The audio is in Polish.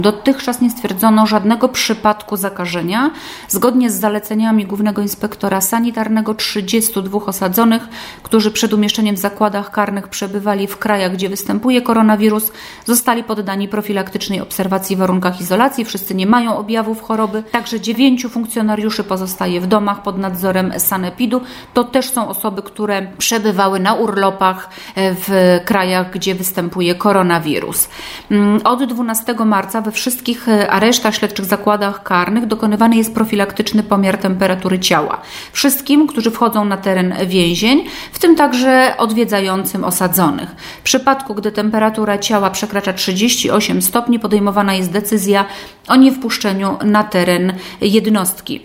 Dotychczas nie stwierdzono żadnego przypadku zakażenia. Zgodnie z zaleceniami Głównego Inspektora Sanitarnego 32 osadzonych, którzy przed umieszczeniem w zakładach karnych przebywali w krajach, gdzie występuje koronawirus, zostali poddani profilaktycznej obserwacji w warunkach izolacji. Wszyscy nie mają objawów choroby. Także 9 funkcjonariuszy pozostaje w domach pod nadzorem sanepidu. To też są osoby, które przebywały na urlopach w krajach, gdzie występuje koronawirus. Od 12 marca we wszystkich aresztach, śledczych zakładach karnych dokonywany jest profilaktyczny pomiar temperatury ciała. Wszystkim, którzy wchodzą na teren więzień, w tym także odwiedzającym osadzonych. W przypadku, gdy temperatura ciała przekracza 38 stopni, podejmowana jest decyzja o niewpuszczeniu na teren jednostki.